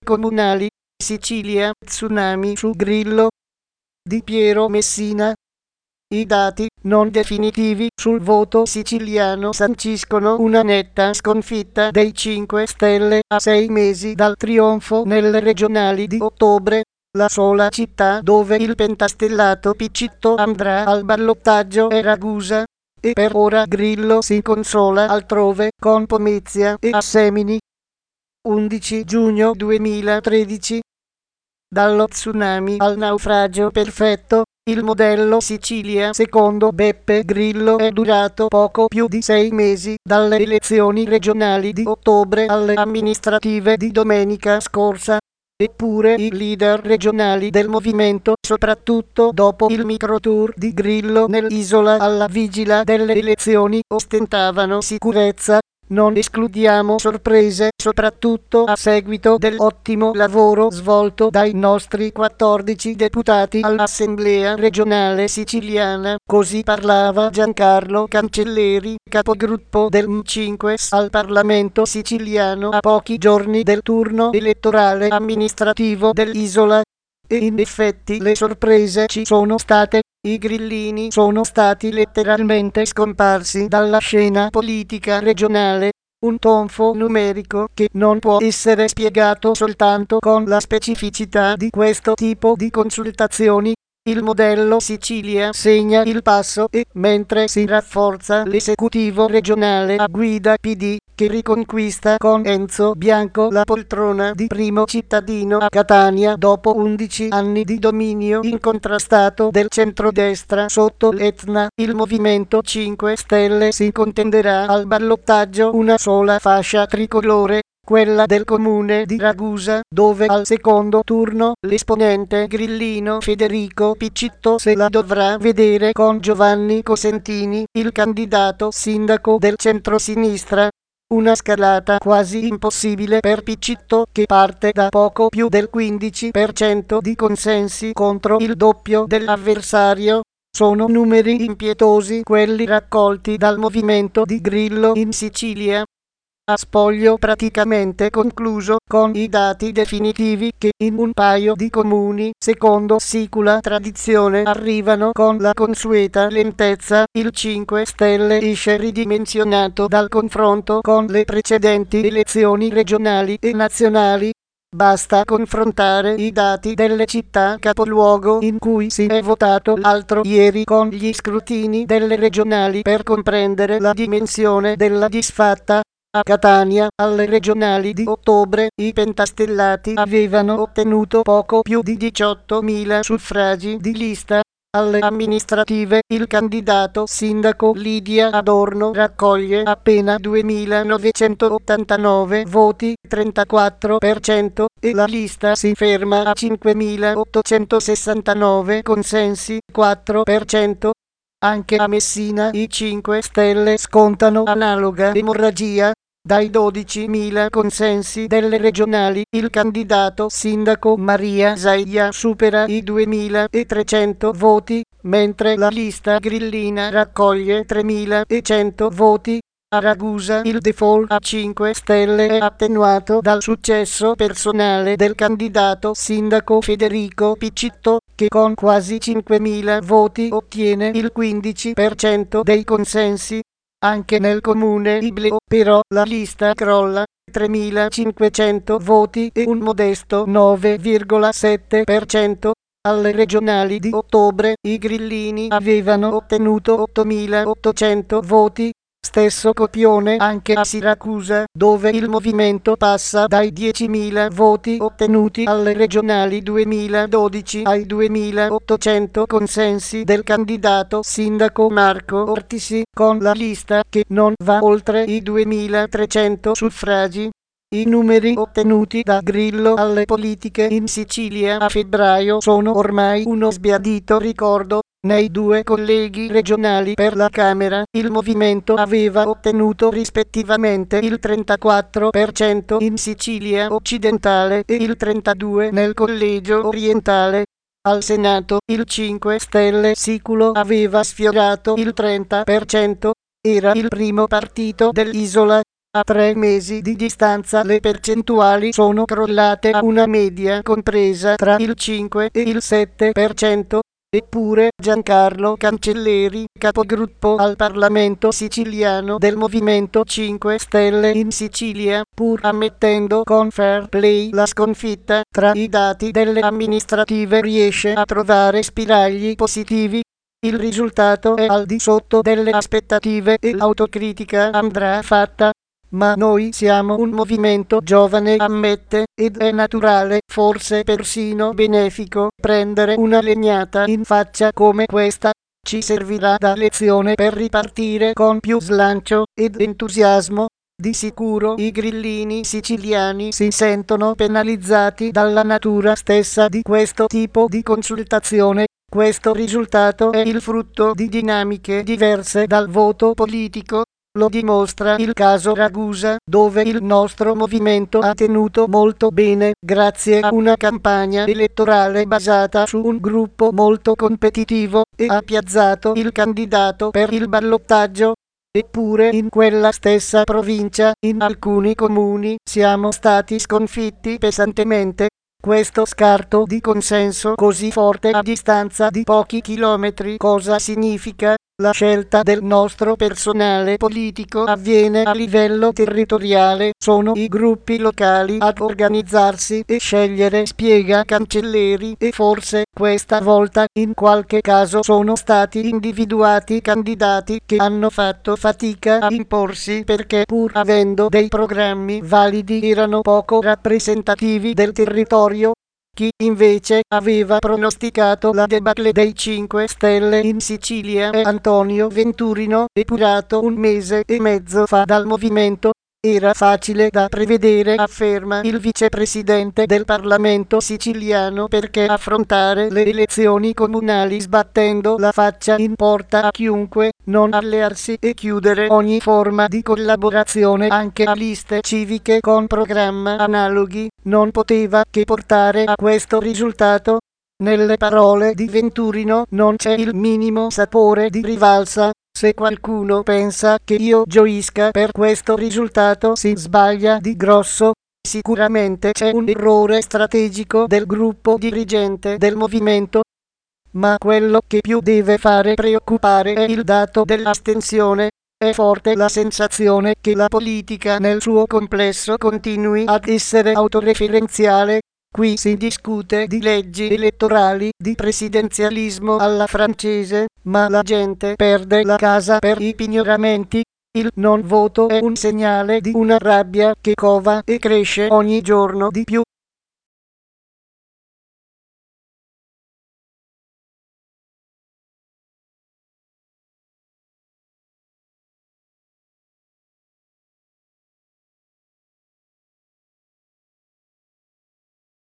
comunali, Sicilia, tsunami su Grillo, di Piero Messina. I dati non definitivi sul voto siciliano sanciscono una netta sconfitta dei 5 Stelle a 6 mesi dal trionfo nelle regionali di ottobre. La sola città dove il pentastellato Piccitto andrà al ballottaggio è Ragusa, e per ora Grillo si consola altrove con Pomezia e Assemini. 11 giugno 2013. Dallo tsunami al naufragio perfetto, il modello Sicilia secondo Beppe Grillo è durato poco più di 6 mesi, dalle elezioni regionali di ottobre alle amministrative di domenica scorsa. Eppure i leader regionali del movimento, soprattutto dopo il microtour di Grillo nell'isola alla vigila delle elezioni, ostentavano sicurezza. Non escludiamo sorprese, soprattutto a seguito dell'ottimo lavoro svolto dai nostri 14 deputati all'Assemblea regionale siciliana. Così parlava Giancarlo Cancelleri, capogruppo del M5 al Parlamento siciliano a pochi giorni del turno elettorale amministrativo dell'isola. E in effetti le sorprese ci sono state. I grillini sono stati letteralmente scomparsi dalla scena politica regionale, un tonfo numerico che non può essere spiegato soltanto con la specificità di questo tipo di consultazioni. Il modello Sicilia segna il passo e mentre si rafforza l'esecutivo regionale a guida PD, che riconquista con Enzo Bianco la poltrona di primo cittadino a Catania dopo 11 anni di dominio incontrastato del centrodestra sotto l'Etna, il Movimento 5 Stelle si contenderà al ballottaggio una sola fascia tricolore, quella del comune di Ragusa, dove al secondo turno l'esponente grillino Federico Piccitto se la dovrà vedere con Giovanni Cosentini, il candidato sindaco del centrosinistra. Una scalata quasi impossibile per Piccitto, che parte da poco più del 15% di consensi contro il doppio dell'avversario. Sono numeri impietosi quelli raccolti dal movimento di Grillo in Sicilia. A spoglio praticamente concluso, con i dati definitivi che in un paio di comuni, secondo sicula tradizione, arrivano con la consueta lentezza, il 5 Stelle esce ridimensionato dal confronto con le precedenti elezioni regionali e nazionali. Basta confrontare i dati delle città capoluogo in cui si è votato l'altro ieri con gli scrutini delle regionali per comprendere la dimensione della disfatta. A Catania, alle regionali di ottobre, i pentastellati avevano ottenuto poco più di 18.000 suffragi di lista. Alle amministrative, il candidato sindaco Lidia Adorno raccoglie appena 2.989 voti, 34%, e la lista si ferma a 5.869 consensi, 4%. Anche a Messina i 5 Stelle scontano analoga emorragia. Dai 12.000 consensi delle regionali, il candidato sindaco Maria Zaia supera i 2.300 voti, mentre la lista grillina raccoglie 3.100 voti. A Ragusa il default a 5 Stelle è attenuato dal successo personale del candidato sindaco Federico Piccitto, che con quasi 5.000 voti ottiene il 15% dei consensi. Anche nel comune Ibleo, però, la lista crolla, 3.500 voti e un modesto 9,7%. Alle regionali di ottobre, i grillini avevano ottenuto 8.800 voti. Stesso copione anche a Siracusa, dove il movimento passa dai 10.000 voti ottenuti alle regionali 2012 ai 2.800 consensi del candidato sindaco Marco Ortisi, con la lista che non va oltre i 2.300 suffragi. I numeri ottenuti da Grillo alle politiche in Sicilia a febbraio sono ormai uno sbiadito ricordo. Nei 2 colleghi regionali per la Camera, il movimento aveva ottenuto rispettivamente il 34% in Sicilia occidentale e il 32% nel collegio orientale. Al Senato, il 5 Stelle siculo aveva sfiorato il 30%, era il primo partito dell'isola. A 3 mesi di distanza le percentuali sono crollate a una media compresa tra il 5 e il 7%. Eppure Giancarlo Cancelleri, capogruppo al Parlamento siciliano del Movimento 5 Stelle in Sicilia, pur ammettendo con fair play la sconfitta, tra i dati delle amministrative riesce a trovare spiragli positivi. Il risultato è al di sotto delle aspettative e l'autocritica andrà fatta. Ma noi siamo un movimento giovane, ammette, ed è naturale, forse persino benefico, prendere una legnata in faccia come questa. Ci servirà da lezione per ripartire con più slancio ed entusiasmo. Di sicuro i grillini siciliani si sentono penalizzati dalla natura stessa di questo tipo di consultazione. Questo risultato è il frutto di dinamiche diverse dal voto politico. Lo dimostra il caso Ragusa, dove il nostro movimento ha tenuto molto bene, grazie a una campagna elettorale basata su un gruppo molto competitivo, e ha piazzato il candidato per il ballottaggio. Eppure in quella stessa provincia, in alcuni comuni, siamo stati sconfitti pesantemente. Questo scarto di consenso così forte a distanza di pochi chilometri cosa significa? La scelta del nostro personale politico avviene a livello territoriale, sono i gruppi locali ad organizzarsi e scegliere, spiega Cancelleri, e forse questa volta in qualche caso sono stati individuati candidati che hanno fatto fatica a imporsi perché pur avendo dei programmi validi erano poco rappresentativi del territorio. Chi invece aveva pronosticato la debacle dei 5 Stelle in Sicilia è Antonio Venturino, epurato 1 mese e mezzo fa dal movimento. Era facile da prevedere, afferma il vicepresidente del Parlamento siciliano, perché affrontare le elezioni comunali sbattendo la faccia in porta a chiunque, non allearsi e chiudere ogni forma di collaborazione anche a liste civiche con programma analoghi, non poteva che portare a questo risultato. Nelle parole di Venturino non c'è il minimo sapore di rivalsa. Se qualcuno pensa che io gioisca per questo risultato si sbaglia di grosso. Sicuramente c'è un errore strategico del gruppo dirigente del movimento. Ma quello che più deve fare preoccupare è il dato dell'astensione. È forte la sensazione che la politica nel suo complesso continui ad essere autoreferenziale. Qui si discute di leggi elettorali, di presidenzialismo alla francese, ma la gente perde la casa per i pignoramenti. Il non voto è un segnale di una rabbia che cova e cresce ogni giorno di più.